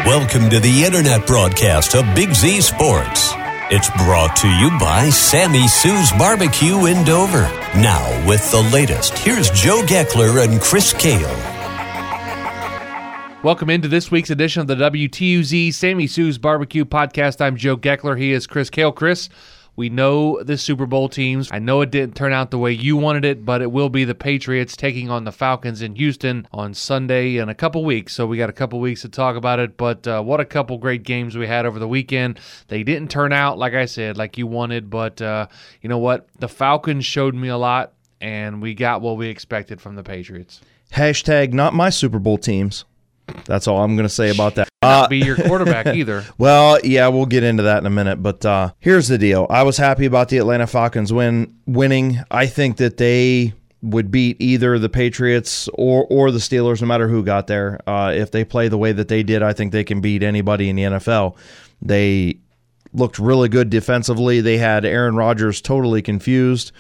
Welcome to the internet broadcast of Big Z Sports. It's brought to you by Sammy Sue's Barbecue in Dover. Now, with the latest, here's Joe Geckler and Chris Cale. Welcome into this week's edition of the WTUZ Sammy Sue's Barbecue Podcast. I'm Joe Geckler. He is Chris Cale. Chris, we know the Super Bowl teams. I know it didn't turn out the way you wanted it, but it will be the Patriots taking on the Falcons in Houston on Sunday in a couple weeks. So we got a couple weeks to talk about it, but what a couple great games we had over the weekend. They didn't turn out, like I said, like you wanted, but you know what? The Falcons showed me a lot, and we got what we expected from the Patriots. Hashtag not my Super Bowl teams. That's all I'm going to say about that. Not be your quarterback either. Well, yeah, we'll get into that in a minute. But here's the deal. I was happy about the Atlanta Falcons winning. I think that they would beat either the Patriots or the Steelers, no matter who got there. If they play the way that they did, I think they can beat anybody in the NFL. They looked really good defensively. They had Aaron Rodgers totally confused.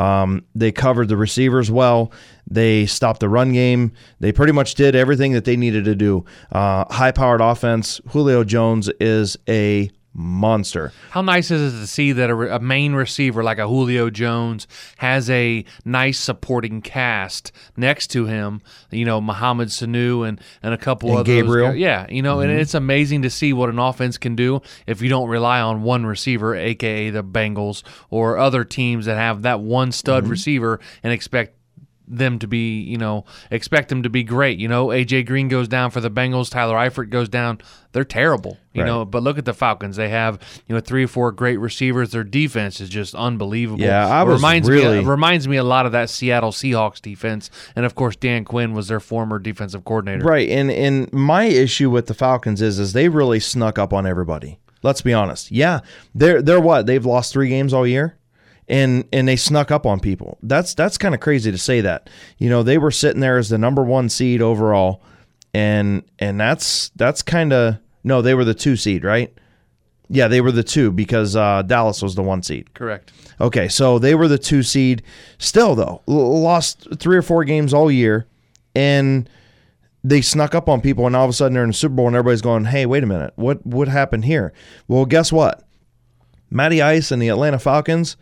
They covered the receivers well. They stopped the run game. They pretty much did everything that they needed to do. High-powered offense. Julio Jones is a monster. How nice is it to see that a main receiver like a Julio Jones has a nice supporting cast next to him, you know, Mohamed Sanu and a couple of Gabriel. Those guys. Yeah, you know, and it's amazing to see what an offense can do if you don't rely on one receiver, a.k.a. the Bengals or other teams that have that one stud receiver and expect them to be, you know, expect them to be great. You know, A.J. Green goes down for the Bengals. Tyler Eifert goes down. They're terrible, you know, but look at the Falcons. They have, you know, 3 or 4 great receivers. Their defense is just unbelievable. Yeah, reminds me a lot of that Seattle Seahawks defense. And, of course, Dan Quinn was their former defensive coordinator. Right, and my issue with the Falcons is they really snuck up on everybody. Let's be honest. Yeah, they're what? They've lost 3 games all year? And they snuck up on people. That's kind of crazy to say that. You know, they were sitting there as the number 1 seed overall, and that's kind of no, they were the 2 seed, right? Yeah, they were the 2 because Dallas was the 1 seed. Correct. Okay, so they were the 2 seed. Still though, lost 3 or 4 games all year, and they snuck up on people, and all of a sudden they're in the Super Bowl, and everybody's going, "Hey, wait a minute, what happened here?" Well, guess what? Matty Ice and the Atlanta Falcons.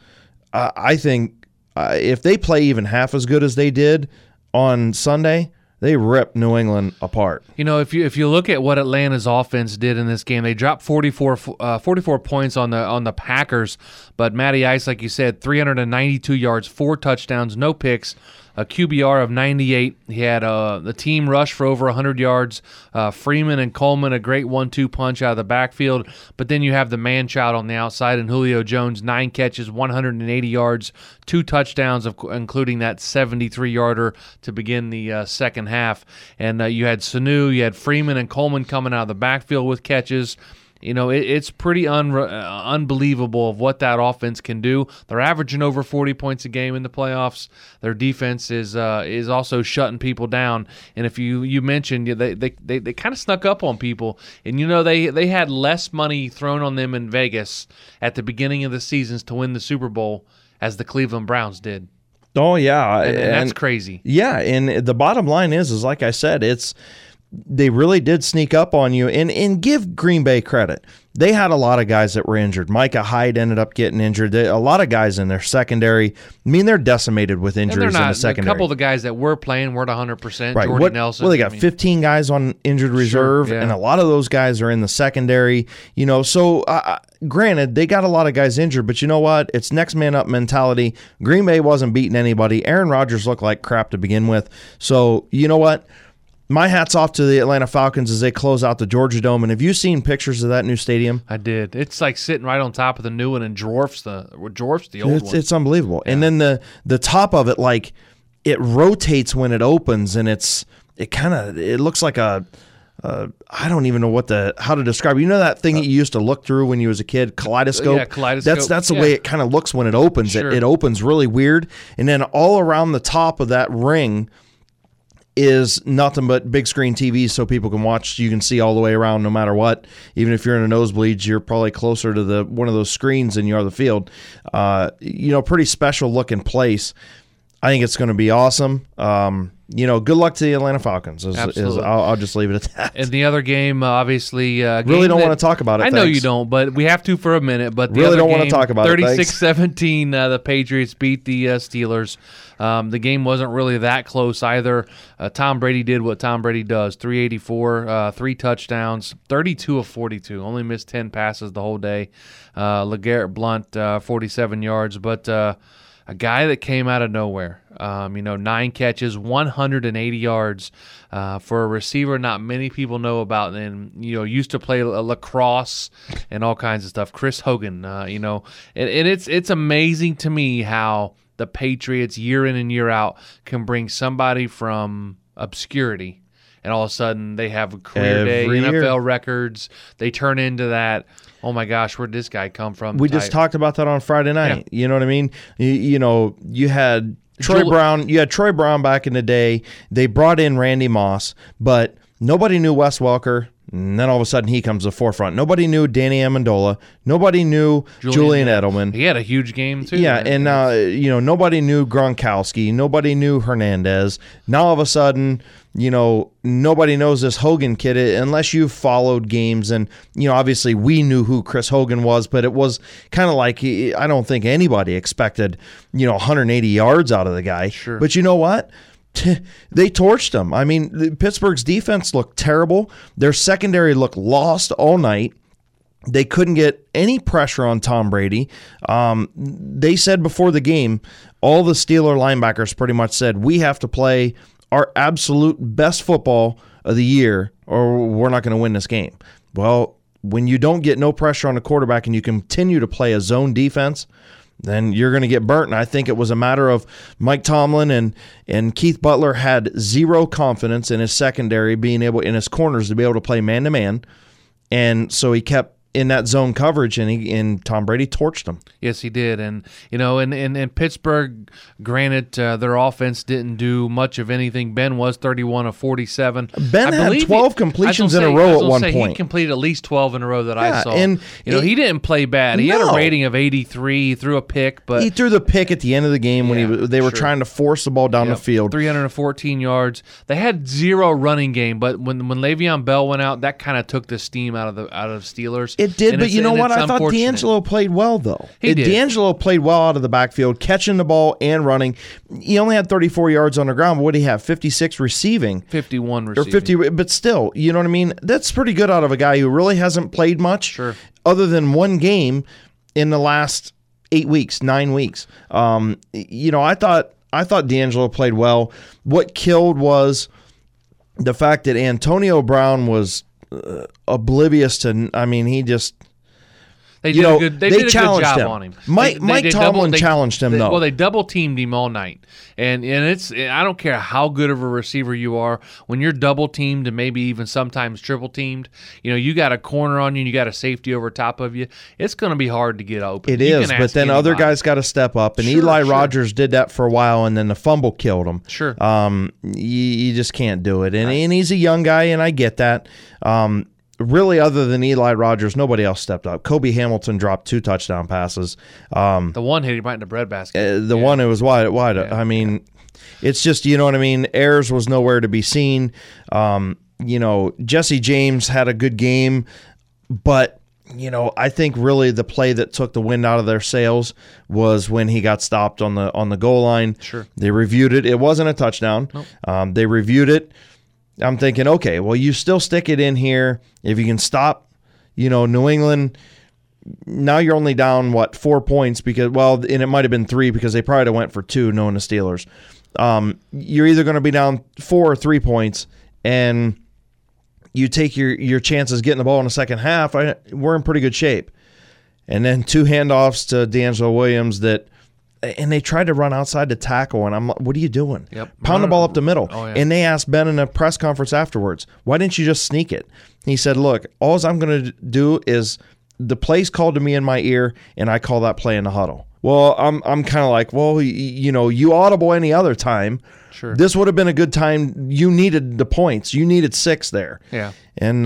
I think if they play even half as good as they did on Sunday, they ripped New England apart. You know, if you look at what Atlanta's offense did in this game, they dropped 44 points on the Packers, but Matty Ice, like you said, 392 yards, 4 touchdowns, no picks, a QBR of 98. He had the team rush for over 100 yards. Freeman and Coleman, a great 1-2 punch out of the backfield. But then you have the man-child on the outside, and Julio Jones, 9 catches, 180 yards, 2 touchdowns, including that 73-yarder to begin the second half. And you had Sanu, you had Freeman and Coleman coming out of the backfield with catches. You know, it's pretty unbelievable of what that offense can do. They're averaging over 40 points a game in the playoffs. Their defense is also shutting people down. And if you mentioned they kind of snuck up on people, and you know they had less money thrown on them in Vegas at the beginning of the seasons to win the Super Bowl as the Cleveland Browns did. Oh yeah, and that's crazy. Yeah, and the bottom line is like I said, they really did sneak up on you, and give Green Bay credit. They had a lot of guys that were injured. Micah Hyde ended up getting injured. A lot of guys in their secondary. I mean, they're decimated with injuries in the secondary. A couple of the guys that were playing weren't 100%. Right. Jordy Nelson. Well, they got 15 guys on injured reserve, sure, yeah. And a lot of those guys are in the secondary. You know, so granted, they got a lot of guys injured, but you know what? It's next man up mentality. Green Bay wasn't beating anybody. Aaron Rodgers looked like crap to begin with. So, you know what? My hat's off to the Atlanta Falcons as they close out the Georgia Dome. And have you seen pictures of that new stadium? I did. It's like sitting right on top of the new one and dwarfs the old one. It's unbelievable. Yeah. And then the top of it, like, it rotates when it opens, and it looks like I don't even know how to describe it. You know that thing that you used to look through when you was a kid, kaleidoscope? Yeah, kaleidoscope. That's the way it kind of looks when it opens. Sure. It opens really weird. And then all around the top of that ring is nothing but big screen TVs so people can watch. You can see all the way around no matter what. Even if you're in a nosebleeds, you're probably closer to one of those screens than you are the field. Pretty special looking place. I think it's going to be awesome. Good luck to the Atlanta Falcons. I'll just leave it at that. And the other game, obviously, really don't want to talk about it. I know you don't, but we have to for a minute. But the really other don't game, want to talk about 36-17, the Patriots beat the Steelers. The game wasn't really that close either. Tom Brady did what Tom Brady does: 384, 3 touchdowns, 32 of 42. Only missed 10 passes the whole day. LeGarrette Blount, 47 yards, but a guy that came out of nowhere. 9 catches, 180 yards for a receiver not many people know about, and used to play lacrosse and all kinds of stuff. Chris Hogan, and it's amazing to me how the Patriots year in and year out can bring somebody from obscurity, and all of a sudden they have a career day, NFL records. They turn into that. Oh my gosh, where'd this guy come from? We just talked about that on Friday night. Yeah. You know what I mean? You had Troy Brown. You had Troy Brown back in the day. They brought in Randy Moss, but nobody knew Wes Welker. And then all of a sudden he comes to the forefront. Nobody knew Danny Amendola. Nobody knew Julian Edelman. He had a huge game too. Yeah, and nobody knew Gronkowski. Nobody knew Hernandez. Now all of a sudden, nobody knows this Hogan kid unless you've followed games. And obviously we knew who Chris Hogan was, but it was kind of like I don't think anybody expected 180 yards out of the guy. Sure. But you know what? They torched them. I mean, Pittsburgh's defense looked terrible. Their secondary looked lost all night. They couldn't get any pressure on Tom Brady. They said before the game, all the Steeler linebackers pretty much said, we have to play our absolute best football of the year or we're not going to win this game. Well, when you don't get no pressure on the quarterback and you continue to play a zone defense, then you're going to get burnt. And I think it was a matter of Mike Tomlin and Keith Butler had zero confidence in his secondary being able, in his corners, to be able to play man-to-man. And so he kept in that zone coverage, and Tom Brady torched them. Yes, he did. And, in Pittsburgh, granted, their offense didn't do much of anything. Ben was 31 of 47. Ben had 12 completions in a row at one point. He completed at least 12 in a row that I saw. And he didn't play bad. He had a rating of 83. He threw a pick. But he threw the pick at the end of the game when they were trying to force the ball down the field. 314 yards. They had zero running game, but when Le'Veon Bell went out, that kind of took the steam out of Steelers. It did, but you know what? I thought D'Angelo played well, though. He did. D'Angelo played well out of the backfield, catching the ball and running. He only had 34 yards on the ground, but what did he have? 56 receiving. 51 receiving. Or 50, but still, you know what I mean? That's pretty good out of a guy who really hasn't played much other than one game in the last 9 weeks. I thought D'Angelo played well. What killed was the fact that Antonio Brown was oblivious to. I mean, he just. They did a good job on him. Mike Tomlin challenged him, though. Well, they double-teamed him all night. And I don't care how good of a receiver you are, when you're double-teamed and maybe even sometimes triple-teamed, you got a corner on you and you got a safety over top of you, it's going to be hard to get open. It is, but then other guys got to step up. And Eli Rogers did that for a while, and then the fumble killed him. Sure. You just can't do it. And he's a young guy, and I get that. Really, other than Eli Rogers, nobody else stepped up. Kobe Hamilton dropped 2 touchdown passes. The one hit him right in the breadbasket. One, it was wide. Yeah. I mean, it's just, you know what I mean? Ayers was nowhere to be seen. Jesse James had a good game, but, I think really the play that took the wind out of their sails was when he got stopped on the goal line. Sure. They reviewed it. It wasn't a touchdown. Nope. They reviewed it. I'm thinking, okay, well, you still stick it in here. If you can stop, New England, now you're only down, 4 points and it might have been 3 because they probably went for 2 knowing the Steelers. You're either going to be down 4 or 3 points, and you take your chances getting the ball in the second half. We're in pretty good shape. And then 2 handoffs to D'Angelo Williams and they tried to run outside to tackle, and I'm like, what are you doing? Yep. Pound the ball up the middle. Oh, yeah. And they asked Ben in a press conference afterwards, why didn't you just sneak it? He said, look, all I'm going to do is the play's called to me in my ear, and I call that play in the huddle. Well, I'm kind of like, well, you audible any other time. Sure. This would have been a good time. You needed the points. You needed 6 there. Yeah. And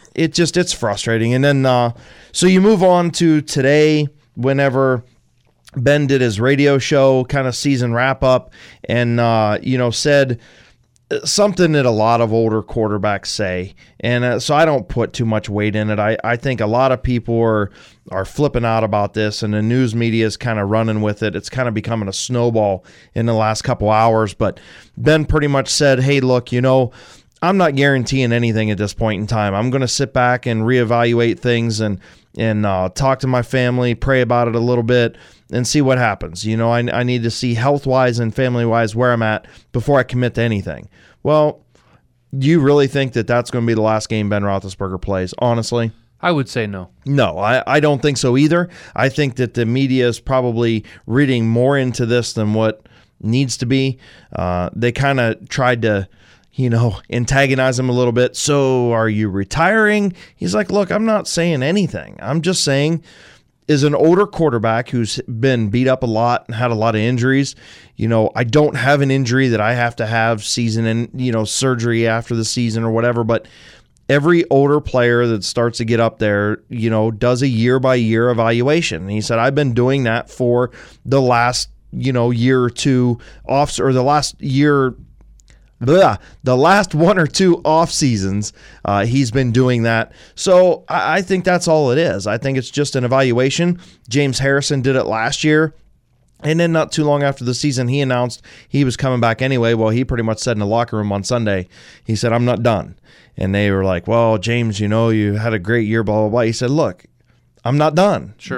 it's frustrating. And then so you move on to today whenever Ben did his radio show, kind of season wrap up, and said something that a lot of older quarterbacks say, and so I don't put too much weight in it. I think a lot of people are flipping out about this, and the news media is kind of running with it. It's kind of becoming a snowball in the last couple hours, but Ben pretty much said, hey, look, I'm not guaranteeing anything at this point in time. I'm going to sit back and reevaluate things and talk to my family, pray about it a little bit, and see what happens. I need to see health-wise and family-wise where I'm at before I commit to anything. Well, do you really think that that's going to be the last game Ben Roethlisberger plays, honestly? I would say no. No, I don't think so either. I think that the media is probably reading more into this than what needs to be. They kind of tried to antagonize him a little bit. So are you retiring? He's like, look, I'm not saying anything. I'm just saying, as an older quarterback who's been beat up a lot and had a lot of injuries, I don't have an injury that I have to have season and, surgery after the season or whatever, but every older player that starts to get up there, does a year-by-year evaluation. And he said, I've been doing that for the last, year or two off, or the last year, the last one or two off seasons, he's been doing that. So I think that's all it is. I think it's just an evaluation. James Harrison did it last year. And then not too long after the season, he announced he was coming back anyway. Well, he pretty much said in the locker room on Sunday, he said, I'm not done. And they were like, well, James, you had a great year, blah, blah, blah. He said, look, I'm not done. Sure.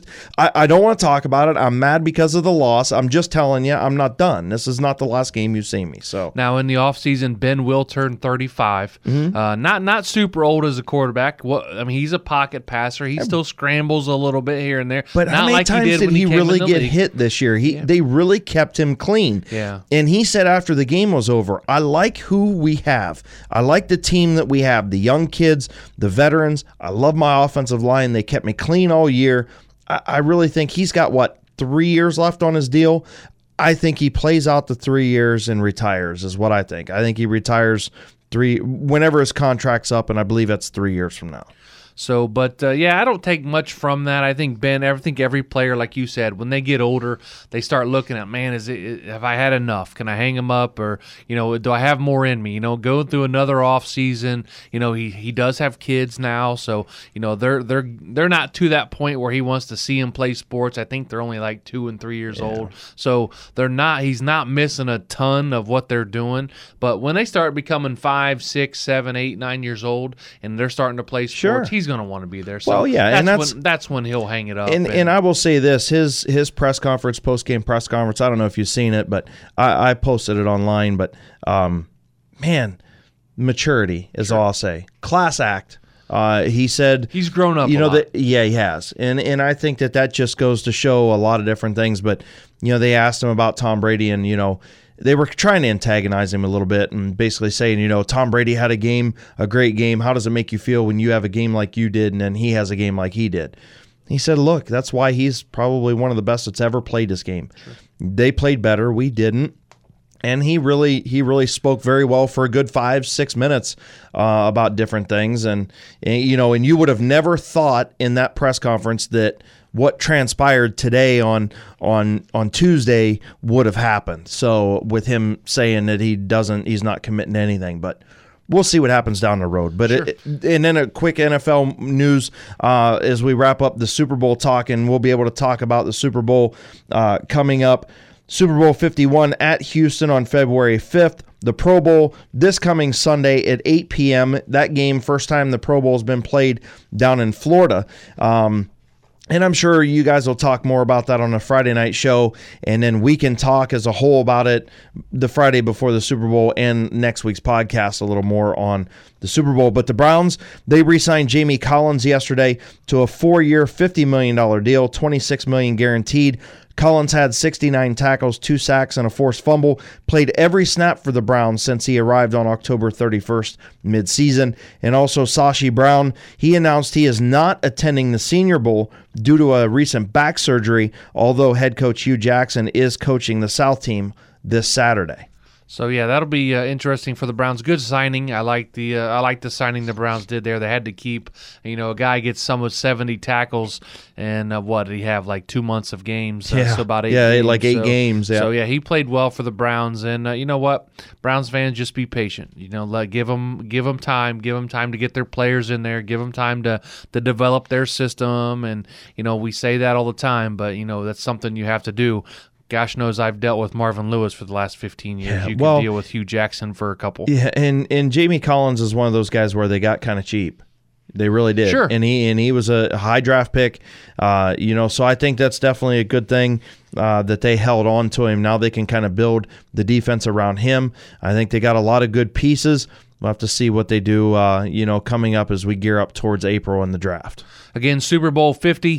I don't want to talk about it. I'm mad because of the loss. I'm just telling you, I'm not done. This is not the last game you've seen me. So now in the offseason, Ben will turn 35. Not super old as a quarterback. He's a pocket passer. He still scrambles a little bit here and there. But not how many like times did he really get hit this year? They really kept him clean. Yeah. And he said after the game was over, I like who we have. I like the team that we have, the young kids, the veterans. I love my offensive line. They kept me clean all year. I really think he's got 3 years left on his deal. I think he plays out the 3 years and retires is what I think. I think he retires whenever his contract's up, and I believe that's 3 years from now. So, but I don't take much from that. I think every player, like you said, when they get older, they start looking at, man, have I had enough? Can I hang him up, or do I have more in me? Going through another off season. He does have kids now, so they're not to that point where he wants to see him play sports. I think they're only like 2 and 3 years old, so he's not missing a ton of what they're doing. But when they start becoming 5, 6, 7, 8, 9 years old, and they're starting to play sports, he's going to want to be there. So that's when he'll hang it up. And I will say this, his press conference, post-game press conference, I don't know if you've seen it, but I posted it online, but man, maturity is all I'll say. Class act. He said he's grown up a lot. He has. And I think that just goes to show a lot of different things, but they asked him about Tom Brady, and they were trying to antagonize him a little bit and basically saying, Tom Brady had a great game. How does it make you feel when you have a game like you did and then he has a game like he did? He said, look, that's why he's probably one of the best that's ever played this game. Sure. They played better. We didn't. And he really spoke very well for a good 5-6 minutes about different things. And you would have never thought in that press conference that what transpired today on Tuesday would have happened. So with him saying that he's not committing to anything, but we'll see what happens down the road. But sure. And then a quick NFL news as we wrap up the Super Bowl talk, and we'll be able to talk about the Super Bowl coming up. Super Bowl 51 at Houston on February 5th. The Pro Bowl this coming Sunday at 8 p.m. That game, first time the Pro Bowl has been played down in Florida. And I'm sure you guys will talk more about that on a Friday night show, and then we can talk as a whole about it the Friday before the Super Bowl and next week's podcast a little more on the Super Bowl. But the Browns, they re-signed Jamie Collins yesterday to a 4-year, $50 million deal, $26 million guaranteed. Collins had 69 tackles, 2 sacks, and a forced fumble, played every snap for the Browns since he arrived on October 31st midseason. And also Sashi Brown, he announced he is not attending the Senior Bowl due to a recent back surgery, although head coach Hugh Jackson is coaching the South team this Saturday. So yeah, that'll be interesting for the Browns. Good signing. I like the signing the Browns did there. They had to keep, a guy gets some with 70 tackles, and what did he have, like 2 months of games? So about 8 games. Yeah, like 8 games. Yeah. So yeah, he played well for the Browns, and you know what, Browns fans, just be patient. Give them time to get their players in there, give them time to develop their system, and we say that all the time, but that's something you have to do. Gosh knows I've dealt with Marvin Lewis for the last 15 years. Yeah, you can deal with Hugh Jackson for a couple. Yeah, and Jamie Collins is one of those guys where they got kind of cheap. They really did. Sure. And he was a high draft pick. So I think that's definitely a good thing that they held on to him. Now they can kind of build the defense around him. I think they got a lot of good pieces. We'll have to see what they do, coming up as we gear up towards April in the draft. Again, Super Bowl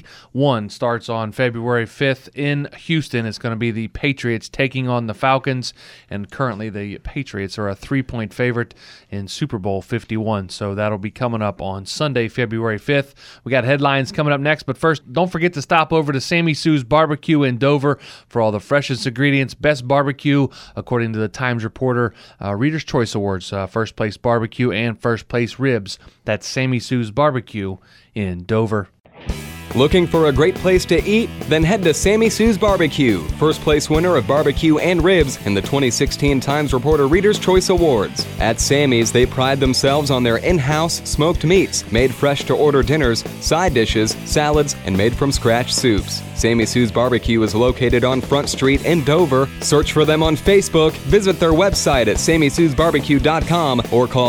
51 starts on February 5th in Houston. It's going to be the Patriots taking on the Falcons, and currently the Patriots are a 3-point favorite in Super Bowl 51. So that'll be coming up on Sunday, February 5th. We got headlines coming up next, but first, don't forget to stop over to Sammy Sue's Barbecue in Dover for all the freshest ingredients, best barbecue, according to the Times Reporter Reader's Choice Awards, first place barbecue and first place ribs. That's Sammy Sue's Barbecue in Dover. Looking for a great place to eat? Then head to Sammy Sue's Barbecue, first place winner of barbecue and ribs in the 2016 Times Reporter Reader's Choice Awards. At Sammy's, they pride themselves on their in-house smoked meats, made fresh to order dinners, side dishes, salads, and made from scratch soups. Sammy Sue's Barbecue is located on Front Street in Dover. Search for them on Facebook, visit their website at SammySue'sBarbecue.com, or call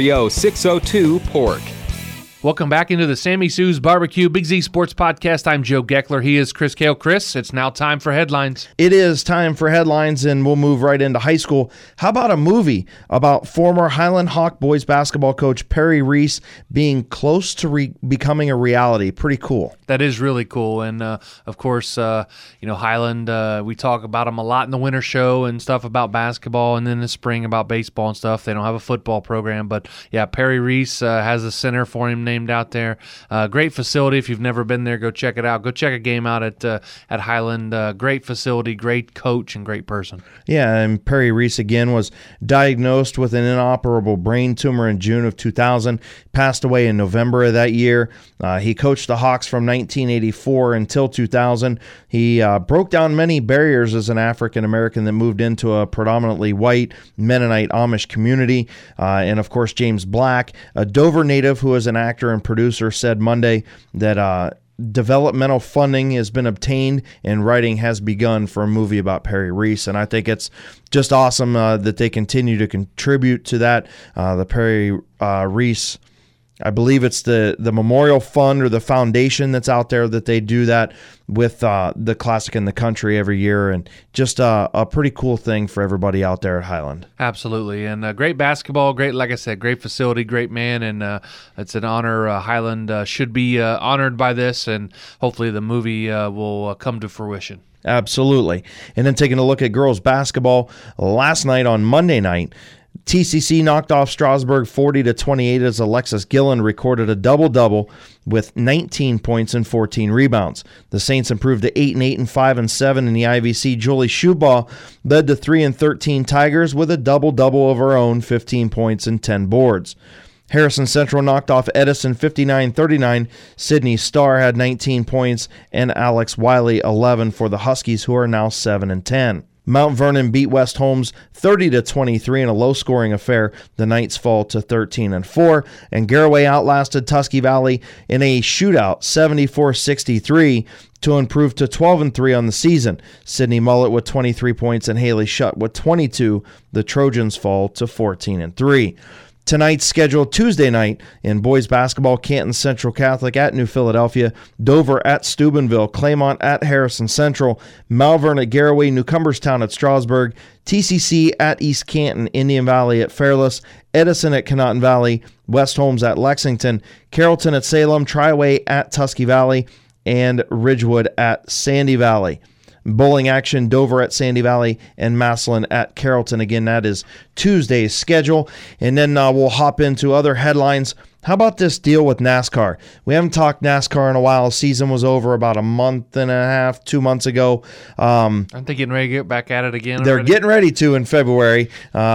330-602-PORK. Welcome back into the Sammy Sue's Barbecue Big Z Sports Podcast. I'm Joe Geckler. He is Chris Kale. Chris, it's now time for headlines. It is time for headlines, and we'll move right into high school. How about a movie about former Highland Hawk boys basketball coach Perry Reese being close to becoming a reality? Pretty cool. That is really cool. And, of course, Highland, we talk about them a lot in the winter show and stuff about basketball, and then in the spring about baseball and stuff. They don't have a football program. But, yeah, Perry Reese has a center for him named out there. Great facility. If you've never been there, go check it out. Go check a game out at Highland. Great facility, great coach, and great person. Yeah, and Perry Reese, again, was diagnosed with an inoperable brain tumor in June of 2000, passed away in November of that year. He coached the Hawks from 1984 until 2000. He broke down many barriers as an African-American that moved into a predominantly white Mennonite Amish community. And, of course, James Black, a Dover native who is an actor and producer, said Monday that developmental funding has been obtained and writing has begun for a movie about Perry Reese. And I think it's just awesome that they continue to contribute to that. The Perry Reese, I believe it's the Memorial Fund or the foundation that's out there that they do that with the Classic in the Country every year, and just a pretty cool thing for everybody out there at Highland. Absolutely, and great basketball, great, like I said, great facility, great man, and it's an honor. Highland should be honored by this, and hopefully the movie will come to fruition. Absolutely. And then taking a look at girls basketball, last night on Monday night, TCC knocked off Strasburg 40-28 as Alexis Gillen recorded a double-double with 19 points and 14 rebounds. The Saints improved to 8-8 and 5-7 in the IVC. Julie Schubaugh led the 3-13 Tigers with a double-double of her own, 15 points and 10 boards. Harrison Central knocked off Edison 59-39. Sydney Starr had 19 points and Alex Wiley 11 for the Huskies, who are now 7-10. Mount Vernon beat West Holmes 30-23 in a low-scoring affair. The Knights fall to 13-4, and Garaway outlasted Tusky Valley in a shootout, 74-63, to improve to 12-3 on the season. Sydney Mullett with 23 points and Haley Shutt with 22. The Trojans fall to 14-3. Tonight's scheduled Tuesday night in boys basketball, Canton Central Catholic at New Philadelphia, Dover at Steubenville, Claymont at Harrison Central, Malvern at Garaway, New Cumberstown at Strasburg, TCC at East Canton, Indian Valley at Fairless, Edison at Conotton Valley, West Holmes at Lexington, Carrollton at Salem, Triway at Tusky Valley, and Ridgewood at Sandy Valley. Bowling action, Dover at Sandy Valley and Massillon at Carrollton. Again, that is Tuesday's schedule. And then we'll hop into other headlines How about this deal with NASCAR? We haven't talked NASCAR in a while. Season was over about a month and a half, 2 months ago. Aren't they getting ready to get back at it again? They're getting ready to in February.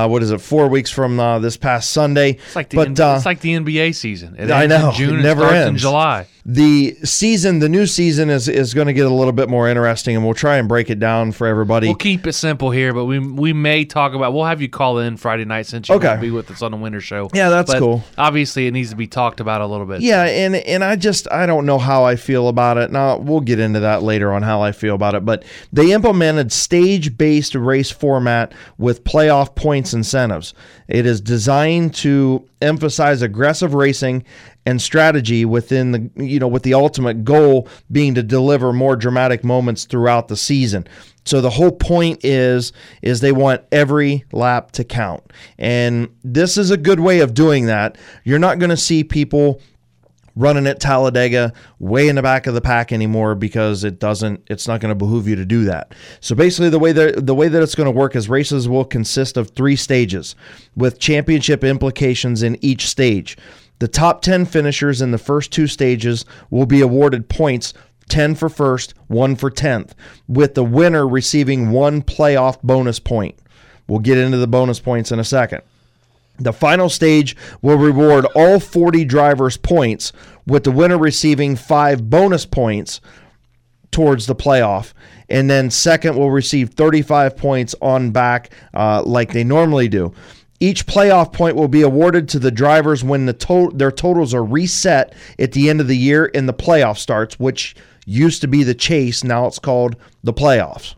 4 weeks from this past Sunday? It's like the NBA season. It ends I know. in June. It never starts ends. in July. The new season is going to get a little bit more interesting, and we'll try and break it down for everybody. We'll keep it simple here, but we may talk about. We'll have you call in Friday night since you won't be with us on the winter show. Yeah, that's cool. Obviously, it needs to be talked about a little bit. Yeah, and I don't know how I feel about it. Now, we'll get into that later on how I feel about it, but they implemented stage-based race format with playoff points incentives. It is designed to emphasize aggressive racing and strategy within with the ultimate goal being to deliver more dramatic moments throughout the season. So the whole point is they want every lap to count. And this is a good way of doing that. You're not going to see people running at Talladega way in the back of the pack anymore because it's not going to behoove you to do that. So basically the way that it's going to work is races will consist of 3 stages with championship implications in each stage. The top 10 finishers in the first 2 stages will be awarded points, 10 for first, 1 for 10th, with the winner receiving 1 playoff bonus point. We'll get into the bonus points in a second. The final stage will reward all 40 drivers points, with the winner receiving 5 bonus points towards the playoff. And then second will receive 35 points on back like they normally do. Each playoff point will be awarded to the drivers when their totals are reset at the end of the year and the playoff starts, which used to be the chase. Now it's called the playoffs.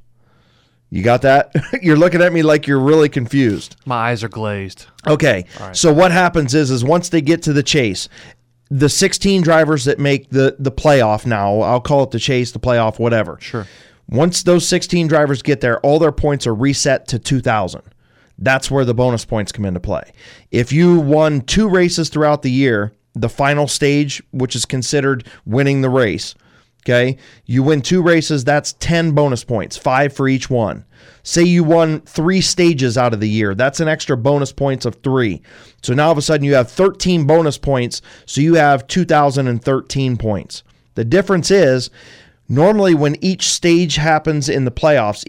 You got that? You're looking at me like you're really confused. My eyes are glazed. Okay, right. So what happens is once they get to the chase, the 16 drivers that make the playoff now, I'll call it the chase, the playoff, whatever. Sure. Once those 16 drivers get there, all their points are reset to 2,000. That's where the bonus points come into play. If you won 2 races throughout the year, the final stage, which is considered winning the race, okay, you win 2 races, that's 10 bonus points, 5 for each one. Say you won 3 stages out of the year, that's an extra bonus points of 3. So now all of a sudden you have 13 bonus points, so you have 2,013 points. The difference is, normally when each stage happens in the playoffs,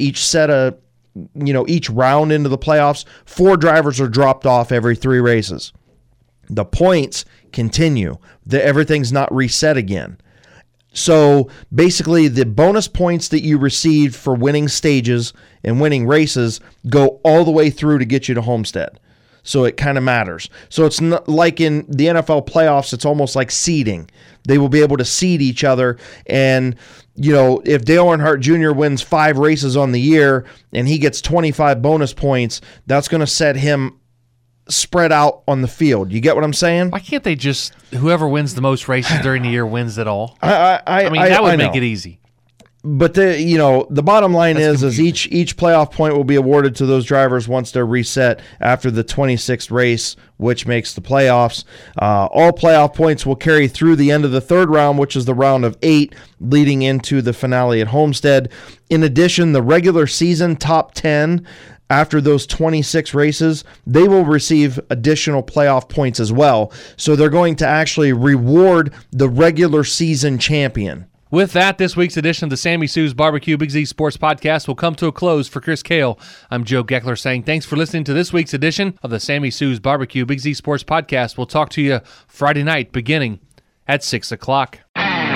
each round into the playoffs, 4 drivers are dropped off every 3 races. The points continue. Everything's not reset again. So basically the bonus points that you received for winning stages and winning races go all the way through to get you to Homestead. So it kind of matters. So it's not like in the NFL playoffs, it's almost like seeding. They will be able to seed each other. And, if Dale Earnhardt Jr. wins 5 races on the year and he gets 25 bonus points, that's going to set him spread out on the field. You get what I'm saying? Why can't they just, whoever wins the most races during the year wins it all? I mean, that would make it easy. But the bottom line is each playoff point will be awarded to those drivers once they're reset after the 26th race, which makes the playoffs. All playoff points will carry through the end of the 3rd round, which is the round of 8, leading into the finale at Homestead. In addition, the regular season top 10 after those 26 races, they will receive additional playoff points as well. So they're going to actually reward the regular season champion. With that, this week's edition of the Sammy Sue's Barbecue Big Z Sports Podcast will come to a close. For Chris Kale, I'm Joe Geckler saying thanks for listening to this week's edition of the Sammy Sue's Barbecue Big Z Sports Podcast. We'll talk to you Friday night beginning at 6 o'clock.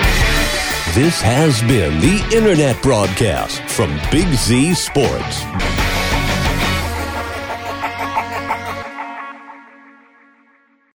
This has been the Internet broadcast from Big Z Sports.